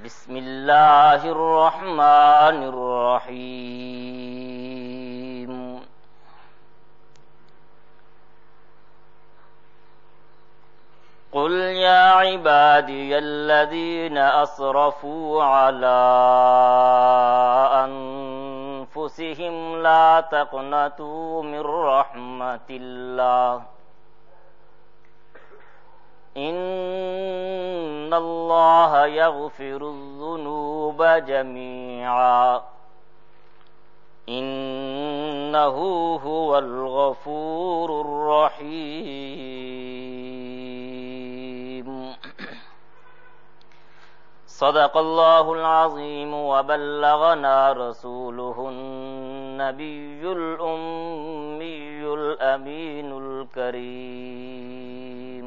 بسم اللہ الرحمن الرحیم قل یا عبادی الذین اسرفوا علی انفسهم لا تقنطوا من رحمت اللہ ان اللہ یغفر الذنوب جميعا انہ هو الغفور الرحیم صدق اللہ العظیم وبلغنا رسولہ النبی الأمی الأمین الکریم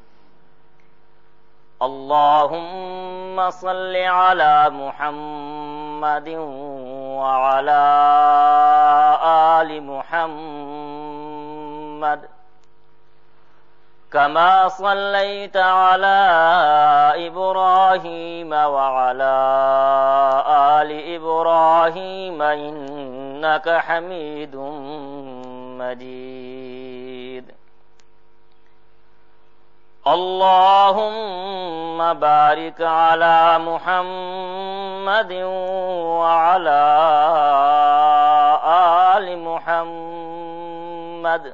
اللهم صل على محمد وعلى آل محمد كما صليت على إبراهيم وعلى آل إبراهيم إنك حميد مجيد اللهم بارك على محمد وعلى آل محمد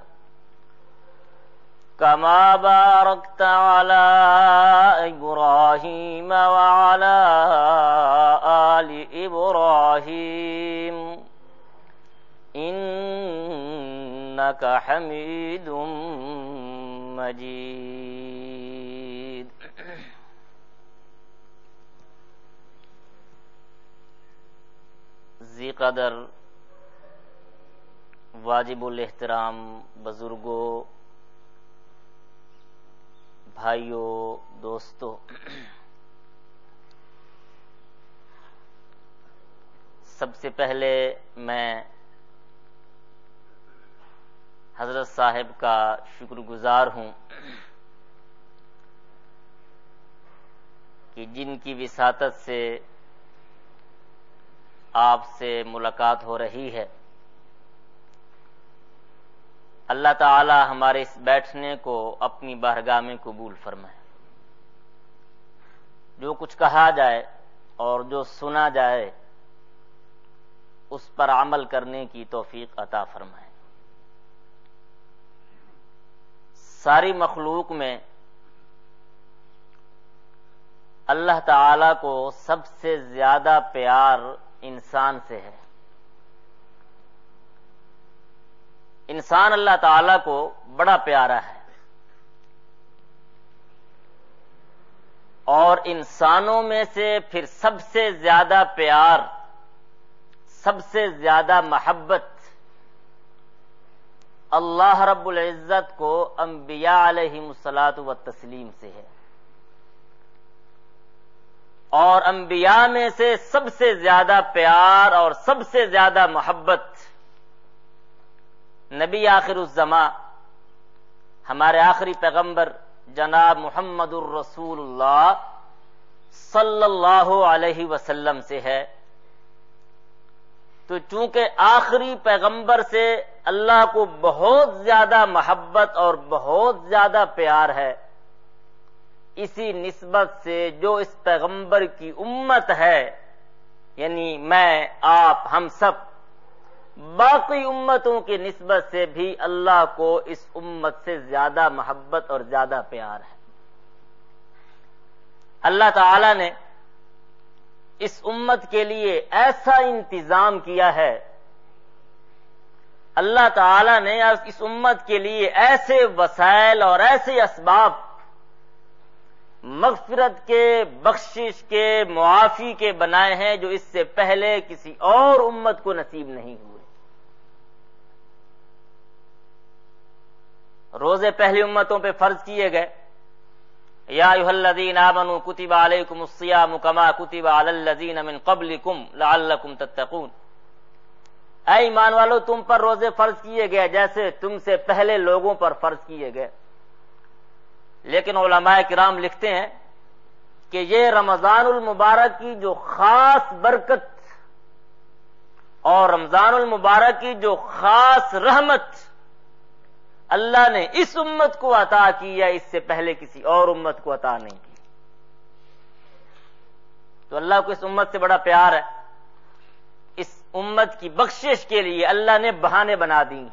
كما باركت على إبراهيم وعلى آل إبراهيم إنك حميد مجید. ذی قدر واجب الاحترام بزرگوں، بھائیوں، دوستوں، سب سے پہلے میں حضرت صاحب کا شکر گزار ہوں کہ جن کی وساطت سے آپ سے ملاقات ہو رہی ہے. اللہ تعالی ہمارے اس بیٹھنے کو اپنی بارگاہ میں قبول فرمائے. جو کچھ کہا جائے اور جو سنا جائے اس پر عمل کرنے کی توفیق عطا فرمائے. ساری مخلوق میں اللہ تعالی کو سب سے زیادہ پیار انسان سے ہے. انسان اللہ تعالی کو بڑا پیارا ہے، اور انسانوں میں سے پھر سب سے زیادہ پیار، سب سے زیادہ محبت اللہ رب العزت کو انبیاء علیہم الصلاۃ والتسلیم سے ہے، اور انبیاء میں سے سب سے زیادہ پیار اور سب سے زیادہ محبت نبی آخر الزماں ہمارے آخری پیغمبر جناب محمد الرسول اللہ صلی اللہ علیہ وسلم سے ہے. تو چونکہ آخری پیغمبر سے اللہ کو بہت زیادہ محبت اور بہت زیادہ پیار ہے، اسی نسبت سے جو اس پیغمبر کی امت ہے، یعنی میں، آپ، ہم سب، باقی امتوں کی نسبت سے بھی اللہ کو اس امت سے زیادہ محبت اور زیادہ پیار ہے. اللہ تعالی نے اس امت کے لیے ایسا انتظام کیا ہے، اللہ تعالی نے اس امت کے لیے ایسے وسائل اور ایسے اسباب مغفرت کے، بخشش کے، معافی کے بنائے ہیں جو اس سے پہلے کسی اور امت کو نصیب نہیں ہوئے. روزے پہلی امتوں پہ فرض کیے گئے. یا ایھا الذین آمنوا کتب علیکم الصیام کما کتب علی الذین من قبلکم لعلکم تتقون. اے ایمان والو، تم پر روزے فرض کیے گئے جیسے تم سے پہلے لوگوں پر فرض کیے گئے. لیکن علماء کرام لکھتے ہیں کہ یہ رمضان المبارک کی جو خاص برکت اور رمضان المبارک کی جو خاص رحمت اللہ نے اس امت کو عطا کی ہے، اس سے پہلے کسی اور امت کو عطا نہیں کی. تو اللہ کو اس امت سے بڑا پیار ہے. اس امت کی بخشش کے لیے اللہ نے بہانے بنا دی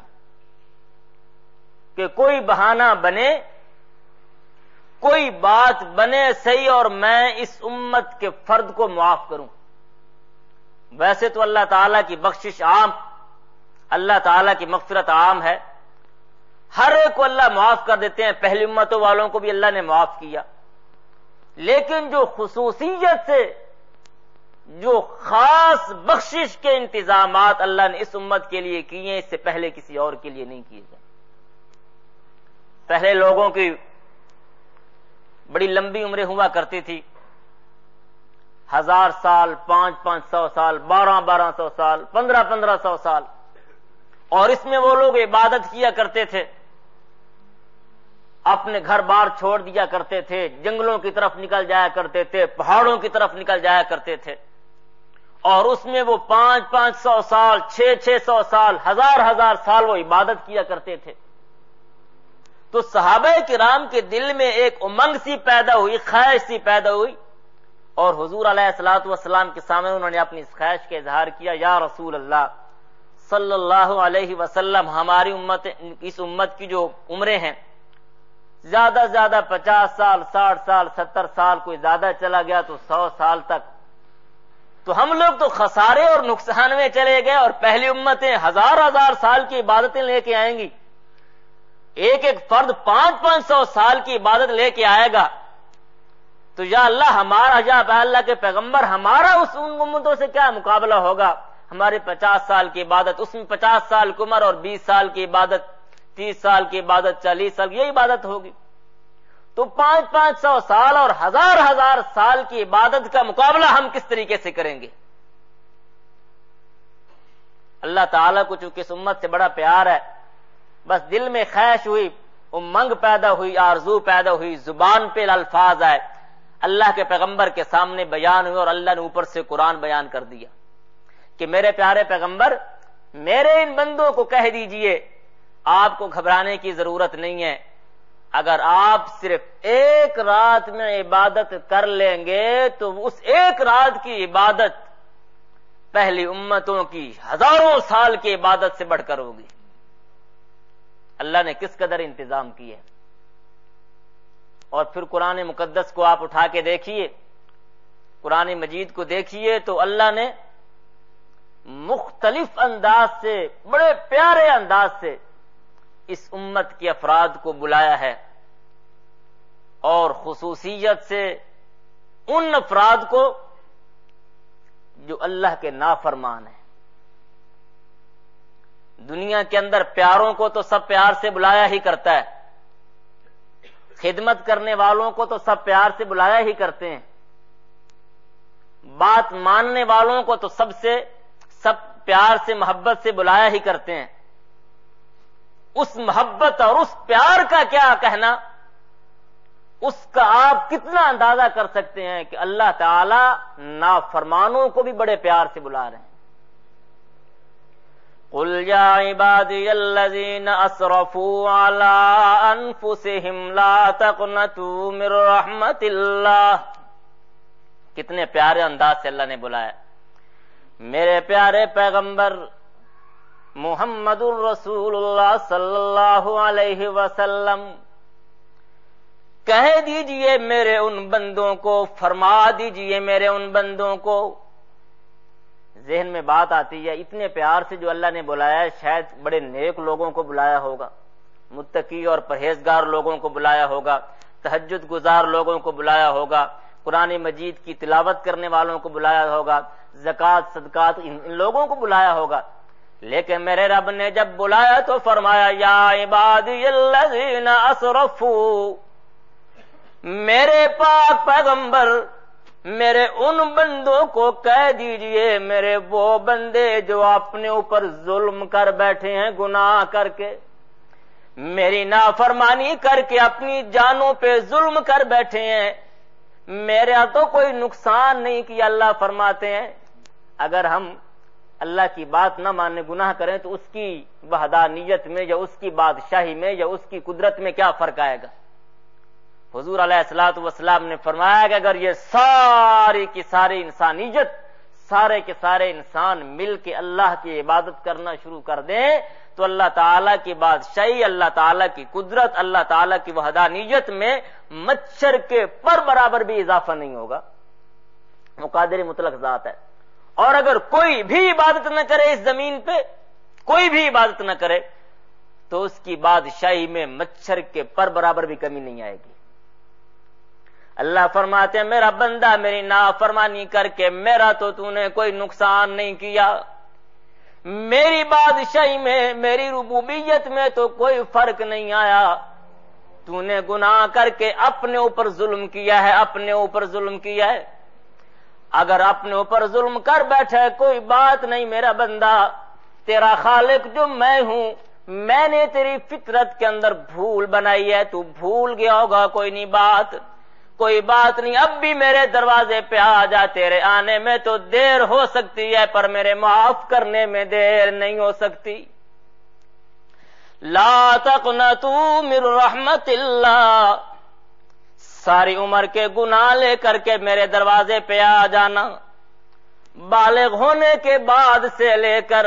کہ کوئی بہانہ بنے، کوئی بات بنے صحیح اور میں اس امت کے فرد کو معاف کروں. ویسے تو اللہ تعالیٰ کی بخشش عام، اللہ تعالیٰ کی مغفرت عام ہے، ہر ایک کو اللہ معاف کر دیتے ہیں. پہلی امتوں والوں کو بھی اللہ نے معاف کیا، لیکن جو خصوصیت سے جو خاص بخشش کے انتظامات اللہ نے اس امت کے لیے کیے ہیں، اس سے پہلے کسی اور کے لیے نہیں کیے گئے. پہلے لوگوں کی بڑی لمبی عمریں ہوا کرتی تھی، 1000 سال، 500 سال، 1200 سال، 1500 سال، اور اس میں وہ لوگ عبادت کیا کرتے تھے، اپنے گھر بار چھوڑ دیا کرتے تھے، جنگلوں کی طرف نکل جایا کرتے تھے، پہاڑوں کی طرف نکل جایا کرتے تھے، اور اس میں وہ 500 سال، 600 سال، 1000 سال وہ عبادت کیا کرتے تھے. تو صحابہ کرام کے دل میں ایک امنگ سی پیدا ہوئی، خواہش سی پیدا ہوئی، اور حضور علیہ الصلوۃ والسلام کے سامنے انہوں نے اپنی اس خواہش کا اظہار کیا، یا رسول اللہ صلی اللہ علیہ وسلم، ہماری امت، اس امت کی جو عمریں ہیں زیادہ زیادہ 50 سال، 60 سال، 70 سال، کوئی زیادہ چلا گیا تو 100 سال تک، تو ہم لوگ تو خسارے اور نقصان میں چلے گئے، اور پہلی امتیں 1000 سال کی عبادتیں لے کے آئیں گی، ایک ایک فرد 500 سال کی عبادت لے کے آئے گا. تو یا اللہ ہمارا، یا اللہ کے پیغمبر، ہمارا اس ان امتوں سے کیا مقابلہ ہوگا؟ ہمارے 50 سال کی عبادت، اس میں 50 سال کی عمر اور 20 سال کی عبادت، 30 سال کی عبادت، 40 سال یہ عبادت ہوگی. تو 500 سال اور 1000 سال کی عبادت کا مقابلہ ہم کس طریقے سے کریں گے؟ اللہ تعالیٰ کو چونکہ اس امت سے بڑا پیار ہے، بس دل میں خواہش ہوئی، امنگ پیدا ہوئی، آرزو پیدا ہوئی، زبان پہ الفاظ آئے، اللہ کے پیغمبر کے سامنے بیان ہوئے، اور اللہ نے اوپر سے قرآن بیان کر دیا کہ میرے پیارے پیغمبر، میرے ان بندوں کو کہہ دیجئے آپ کو گھبرانے کی ضرورت نہیں ہے، اگر آپ صرف ایک رات میں عبادت کر لیں گے تو اس ایک رات کی عبادت پہلی امتوں کی 1000 سال کی عبادت سے بڑھ کر ہوگی. اللہ نے کس قدر انتظام کیے. اور پھر قرآن مقدس کو آپ اٹھا کے دیکھیے، قرآن مجید کو دیکھیے، تو اللہ نے مختلف انداز سے، بڑے پیارے انداز سے اس امت کے افراد کو بلایا ہے، اور خصوصیت سے ان افراد کو جو اللہ کے نافرمان ہیں. دنیا کے اندر پیاروں کو تو سب پیار سے بلایا ہی کرتا ہے، خدمت کرنے والوں کو تو سب پیار سے بلایا ہی کرتے ہیں، بات ماننے والوں کو تو سب پیار سے، محبت سے بلایا ہی کرتے ہیں. اس محبت اور اس پیار کا کیا کہنا، اس کا آپ کتنا اندازہ کر سکتے ہیں کہ اللہ تعالی نافرمانوں کو بھی بڑے پیار سے بلا رہے ہیں. قل یا عبادی الذین اسرفوا علی انفسہم لا تقنطوا من رحمت اللہ. کتنے پیارے انداز سے اللہ نے بلایا. میرے پیارے پیغمبر محمد الرسول اللہ صلی اللہ علیہ وسلم، کہہ دیجئے میرے ان بندوں کو، فرما دیجئے میرے ان بندوں کو. ذہن میں بات آتی ہے، اتنے پیار سے جو اللہ نے بلایا ہے، شاید بڑے نیک لوگوں کو بلایا ہوگا، متقی اور پرہیزگار لوگوں کو بلایا ہوگا، تہجد گزار لوگوں کو بلایا ہوگا، قرآن مجید کی تلاوت کرنے والوں کو بلایا ہوگا، زکوٰۃ صدقات ان لوگوں کو بلایا ہوگا. لیکن میرے رب نے جب بلایا تو فرمایا یا عبادی الذین اسرفوا، میرے پاک پیغمبر میرے ان بندوں کو کہہ دیجئے، میرے وہ بندے جو اپنے اوپر ظلم کر بیٹھے ہیں، گناہ کر کے، میری نافرمانی کر کے اپنی جانوں پہ ظلم کر بیٹھے ہیں، میرے ہاں تو کوئی نقصان نہیں کیا. اللہ فرماتے ہیں اگر ہم اللہ کی بات نہ ماننے گناہ کریں تو اس کی وحدانیت میں یا اس کی بادشاہی میں یا اس کی قدرت میں کیا فرق آئے گا. حضور علیہ الصلوۃ والسلام نے فرمایا کہ اگر یہ ساری کی ساری انسانیت، سارے کے سارے انسان مل کے اللہ کی عبادت کرنا شروع کر دیں تو اللہ تعالیٰ کی بادشاہی، اللہ تعالیٰ کی قدرت، اللہ تعالیٰ کی وحدانیت میں مچھر کے پر برابر بھی اضافہ نہیں ہوگا. وہ قادر مطلق ذات ہے. اور اگر کوئی بھی عبادت نہ کرے اس زمین پہ، کوئی بھی عبادت نہ کرے تو اس کی بادشاہی میں مچھر کے پر برابر بھی کمی نہیں آئے گی. اللہ فرماتے ہیں میرا بندہ میری نافرمانی کر کے میرا تو نے کوئی نقصان نہیں کیا، میری بادشاہی میں، میری ربوبیت میں تو کوئی فرق نہیں آیا. تو نے گناہ کر کے اپنے اوپر ظلم کیا ہے، اپنے اوپر ظلم کیا ہے. اگر اپنے اوپر ظلم کر بیٹھے کوئی بات نہیں میرا بندہ، تیرا خالق جو میں ہوں، میں نے تیری فطرت کے اندر بھول بنائی ہے، تو بھول گیا ہوگا، کوئی نہیں بات، کوئی بات نہیں. اب بھی میرے دروازے پہ آ جا، تیرے آنے میں تو دیر ہو سکتی ہے پر میرے معاف کرنے میں دیر نہیں ہو سکتی. لا تقنطوا من رحمت اللہ، ساری عمر کے گناہ لے کر کے میرے دروازے پہ آ جانا. بالغ ہونے کے بعد سے لے کر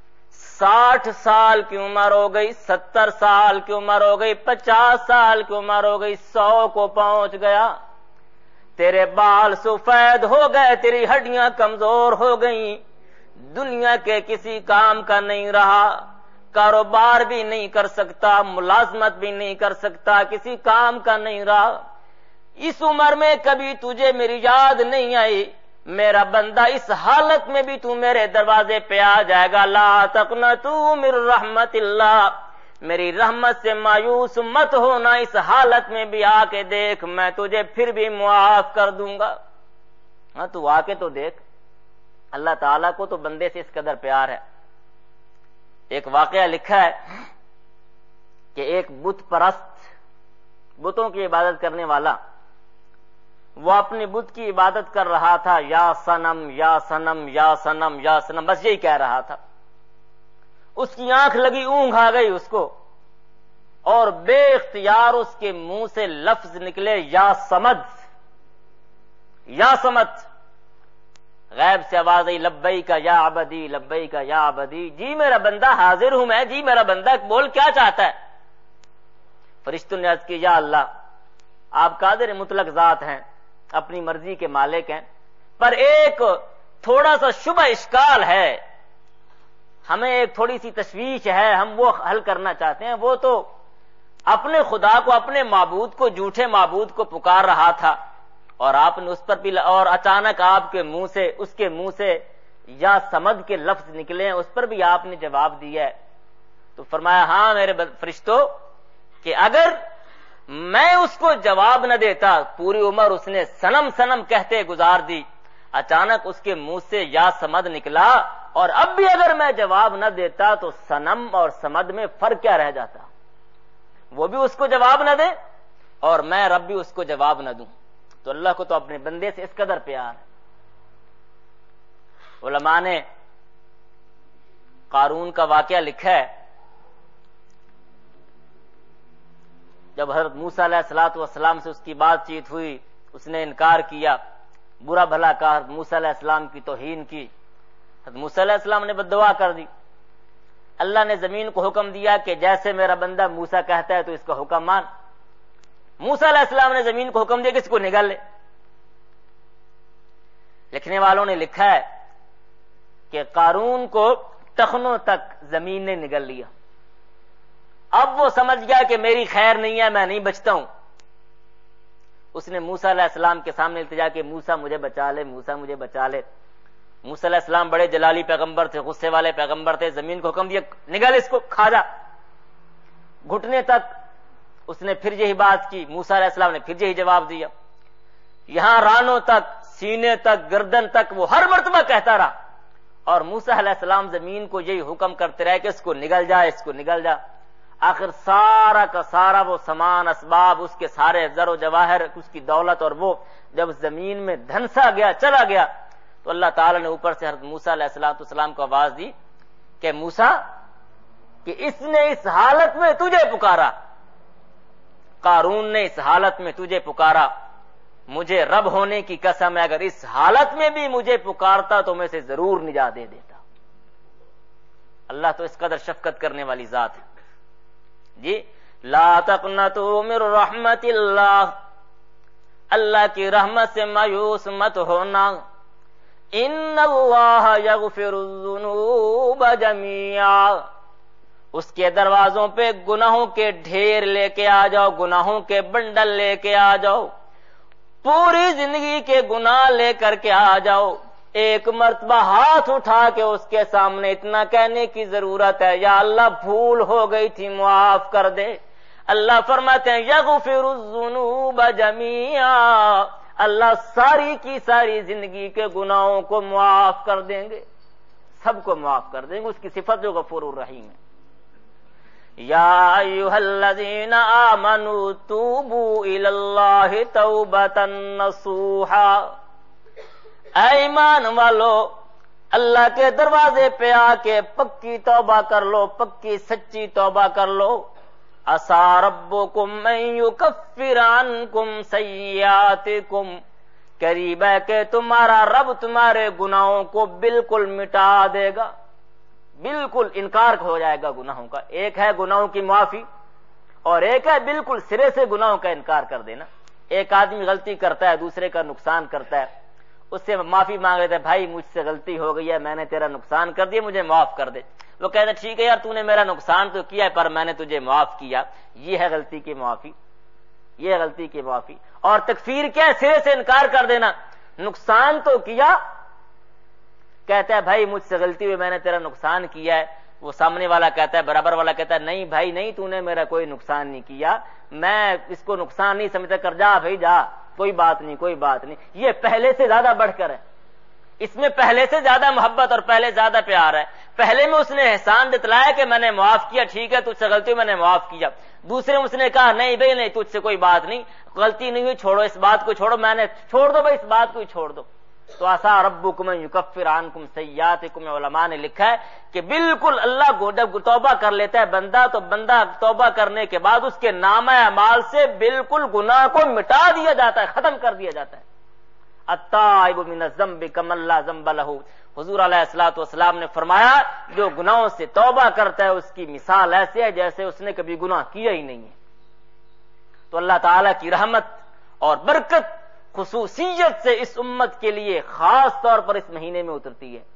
60 سال کی عمر ہو گئی، 70 سال کی عمر ہو گئی، 50 سال کی عمر ہو گئی، 100 کو پہنچ گیا، تیرے بال سفید ہو گئے، تیری ہڈیاں کمزور ہو گئیں، دنیا کے کسی کام کا نہیں رہا، کاروبار بھی نہیں کر سکتا، ملازمت بھی نہیں کر سکتا، کسی کام کا نہیں رہا. اس عمر میں کبھی تجھے میری یاد نہیں آئی. میرا بندہ اس حالت میں بھی تو میرے دروازے پہ آ جائے گا. لا تقنطوا من رحمت اللہ، میری رحمت سے مایوس مت ہونا، اس حالت میں بھی آ کے دیکھ، میں تجھے پھر بھی معاف کر دوں گا. ہاں تو آ کے تو دیکھ. اللہ تعالیٰ کو تو بندے سے اس قدر پیار ہے. ایک واقعہ لکھا ہے کہ ایک بت پرست، بتوں کی عبادت کرنے والا، وہ اپنی بت کی عبادت کر رہا تھا، یا صنم یا صنم یا صنم یا صنم، بس یہی کہہ رہا تھا. اس کی آنکھ لگی، اونگ آ گئی اس کو، اور بے اختیار اس کے منہ سے لفظ نکلے یا صمد، یا صمد. غیب سے آواز آئی لبیک یا عبدی، لبیک یا عبدی، جی میرا بندہ حاضر ہوں میں، جی میرا بندہ بول کیا چاہتا ہے. فرشتوں نے عرض کی یا اللہ، آپ قادر مطلق ذات ہیں، اپنی مرضی کے مالک ہیں، پر ایک تھوڑا سا شبہ اشکال ہے، ہمیں ایک تھوڑی سی تشویش ہے، ہم وہ حل کرنا چاہتے ہیں. وہ تو اپنے خدا کو، اپنے معبود کو، جھوٹے معبود کو پکار رہا تھا، اور آپ نے اس پر بھی، اور اچانک آپ کے منہ سے، اس کے منہ سے یا سمد کے لفظ نکلے ہیں، اس پر بھی آپ نے جواب دیا ہے. تو فرمایا ہاں میرے فرشتوں، کہ اگر میں اس کو جواب نہ دیتا، پوری عمر اس نے صنم صنم کہتے گزار دی، اچانک اس کے منہ سے یا سمد نکلا، اور اب بھی اگر میں جواب نہ دیتا تو صنم اور سمد میں فرق کیا رہ جاتا؟ وہ بھی اس کو جواب نہ دے اور میں رب بھی اس کو جواب نہ دوں. تو اللہ کو تو اپنے بندے سے اس قدر پیار ہے. علماء نے قارون کا واقعہ لکھا ہے. جب حضرت موسیٰ علیہ الصلوۃ والسلام سے اس کی بات چیت ہوئی، اس نے انکار کیا، برا بھلا کہا، موسیٰ علیہ السلام کی توہین کی. حضرت موسیٰ علیہ السلام نے بد دعا کر دی. اللہ نے زمین کو حکم دیا کہ جیسے میرا بندہ موسیٰ کہتا ہے تو اس کا حکم مان. موسیٰ علیہ السلام نے زمین کو حکم دیا کہ اس کو نگل لے. لکھنے والوں نے لکھا ہے کہ قارون کو ٹخنوں تک زمین نے نگل لیا. اب وہ سمجھ گیا کہ میری خیر نہیں ہے، میں نہیں بچتا ہوں. اس نے موسیٰ علیہ السلام کے سامنے التجا کہ موسیٰ مجھے بچا لے، موسیٰ مجھے بچا لے. موسیٰ علیہ السلام بڑے جلالی پیغمبر تھے، غصے والے پیغمبر تھے. زمین کو حکم دیا نگل اس کو، کھا جا. گھٹنے تک اس نے پھر یہی بات کی، موسیٰ علیہ السلام نے پھر یہی جواب دیا. یہاں رانوں تک، سینے تک، گردن تک وہ ہر مرتبہ کہتا رہا، اور موسیٰ علیہ السلام زمین کو یہی حکم کرتے رہے کہ اس کو نگل جا، اس کو نگل جا. آخر سارا کا سارا وہ سامان اسباب، اس کے سارے زر و جواہر، اس کی دولت، اور وہ جب زمین میں دھنسا گیا، چلا گیا، تو اللہ تعالیٰ نے اوپر سے حضرت موسیٰ علیہ السلام کو آواز دی کہ موسیٰ، کہ اس نے اس حالت میں تجھے پکارا، قارون نے اس حالت میں تجھے پکارا، مجھے رب ہونے کی قسم ہے اگر اس حالت میں بھی مجھے پکارتا تو میں سے ضرور نجات دے دیتا۔ اللہ تو اس قدر شفقت کرنے والی ذات ہے جی۔ لا تقنطوا من رحمت اللہ، اللہ کی رحمت سے مایوس مت ہونا۔ ان اللہ یغفر الذنوب جميعا، اس کے دروازوں پہ گناہوں کے ڈھیر لے کے آ جاؤ، گناہوں کے بنڈل لے کے آ جاؤ، پوری زندگی کے گناہ لے کر کے آ جاؤ۔ ایک مرتبہ ہاتھ اٹھا کے اس کے سامنے اتنا کہنے کی ضرورت ہے، یا اللہ بھول ہو گئی تھی معاف کر دے۔ اللہ فرماتے ہیں یغفر الذنوب جميعا، اللہ ساری کی ساری زندگی کے گناہوں کو معاف کر دیں گے، سب کو معاف کر دیں گے، اس کی صفت جو غفور الرحیم ہے۔ یا ایھا الذین آمنوا توبوا الی اللہ توبۃ نصوحا، اے ایمان والو اللہ کے دروازے پہ آ کے پکی توبہ کر لو، پکی سچی توبہ کر لو۔ عسیٰ ربکم ان یکفر عنکم سیئاتکم، قریب ہے کہ تمہارا رب تمہارے گناہوں کو بالکل مٹا دے گا، بالکل انکار ہو جائے گا گناہوں کا۔ ایک ہے گناہوں کی معافی اور ایک ہے بالکل سرے سے گناہوں کا انکار کر دینا۔ ایک آدمی غلطی کرتا ہے، دوسرے کا نقصان کرتا ہے، اس سے معافی مانگ لیتا ہے، بھائی مجھ سے غلطی ہو گئی ہے، میں نے تیرا نقصان کر دیا، مجھے معاف کر دے۔ وہ کہتا ہے ٹھیک ہے یار، تو نے میرا نقصان تو کیا ہے پر میں نے تجھے معاف کیا۔ یہ ہے غلطی کی معافی، یہ ہے غلطی کی معافی۔ اور تکفیر کیا ہے؟ سرے سے انکار کر دینا۔ نقصان تو کیا، کہتا ہے بھائی مجھ سے غلطی ہوئی، میں نے تیرا نقصان کیا ہے۔ وہ سامنے والا کہتا ہے، برابر والا کہتا ہے نہیں بھائی نہیں، تو نے میرا کوئی نقصان نہیں کیا، میں اس کو نقصان نہیں سمجھتا، کر جا بھائی جا، کوئی بات نہیں کوئی بات نہیں۔ یہ پہلے سے زیادہ بڑھ کر ہے، اس میں پہلے سے زیادہ محبت اور پہلے زیادہ پیار ہے۔ پہلے میں اس نے احسان جتلایا کہ میں نے معاف کیا، ٹھیک ہے تجھ سے غلطی میں نے معاف کیا۔ دوسرے میں اس نے کہا نہیں بھائی نہیں، تجھ سے کوئی بات نہیں، غلطی نہیں ہوئی، چھوڑو اس بات کو، چھوڑو، میں نے چھوڑ دو بھائی، اس بات کو ہی چھوڑ دو۔ تو عسیٰ ربکم ان یکفر عنکم سیئاتکم، علماء نے لکھا ہے کہ بالکل اللہ کو جب توبہ کر لیتا ہے بندہ، تو بندہ توبہ کرنے کے بعد اس کے نامہ اعمال سے بالکل گناہ کو مٹا دیا جاتا ہے، ختم کر دیا جاتا ہے۔ التائب من الذنب کمن لا ذنب لہ، حضور علیہ الصلوۃ والسلام نے فرمایا جو گناہوں سے توبہ کرتا ہے اس کی مثال ایسے ہے جیسے اس نے کبھی گناہ کیا ہی نہیں ہے۔ تو اللہ تعالیٰ کی رحمت اور برکت خصوصیت سے اس امت کے لیے خاص طور پر اس مہینے میں اترتی ہے۔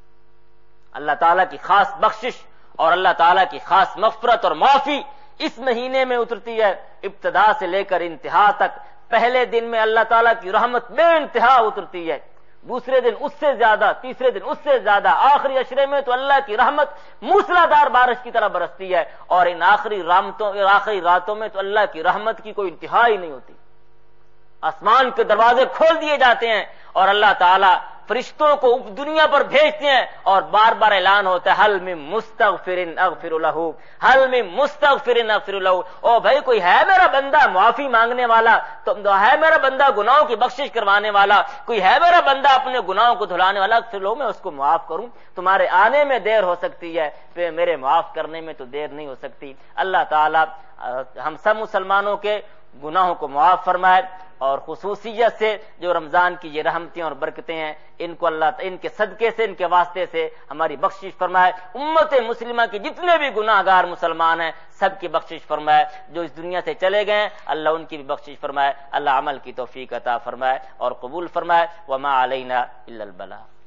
اللہ تعالیٰ کی خاص بخشش اور اللہ تعالیٰ کی خاص مغفرت اور معافی اس مہینے میں اترتی ہے، ابتدا سے لے کر انتہا تک۔ پہلے دن میں اللہ تعالیٰ کی رحمت بے انتہا اترتی ہے، دوسرے دن اس سے زیادہ، تیسرے دن اس سے زیادہ، آخری عشرے میں تو اللہ کی رحمت موسلادھار بارش کی طرح برستی ہے، اور ان آخری راتوں میں تو اللہ کی رحمت کی کوئی انتہا ہی نہیں ہوتی۔ آسمان کے دروازے کھول دیے جاتے ہیں اور اللہ تعالیٰ فرشتوں کو دنیا پر بھیجتے ہیں اور بار بار اعلان ہوتا ہے حل من مستغفر اغفر لہ، حل من مستغفر اغفر لہ۔ او بھائی کوئی ہے میرا بندہ معافی مانگنے والا، تو ہے میرا بندہ گناہوں کی بخشش کروانے والا، کوئی ہے میرا بندہ اپنے گناہوں کو دھلانے والا، اغفر لہ، میں اس کو معاف کروں۔ تمہارے آنے میں دیر ہو سکتی ہے، پھر میرے معاف کرنے میں تو دیر نہیں ہو سکتی۔ اللہ تعالیٰ ہم سب مسلمانوں کے گناہوں کو معاف فرمائے، اور خصوصیت سے جو رمضان کی یہ رحمتیں اور برکتیں ہیں ان کو اللہ ان کے صدقے سے، ان کے واسطے سے ہماری بخشش فرمائے۔ امت مسلمہ کے جتنے بھی گناہ گار مسلمان ہیں سب کی بخشش فرمائے، جو اس دنیا سے چلے گئے اللہ ان کی بھی بخشش فرمائے۔ اللہ عمل کی توفیق عطا فرمائے اور قبول فرمائے۔ وما علینا الا البلاغ۔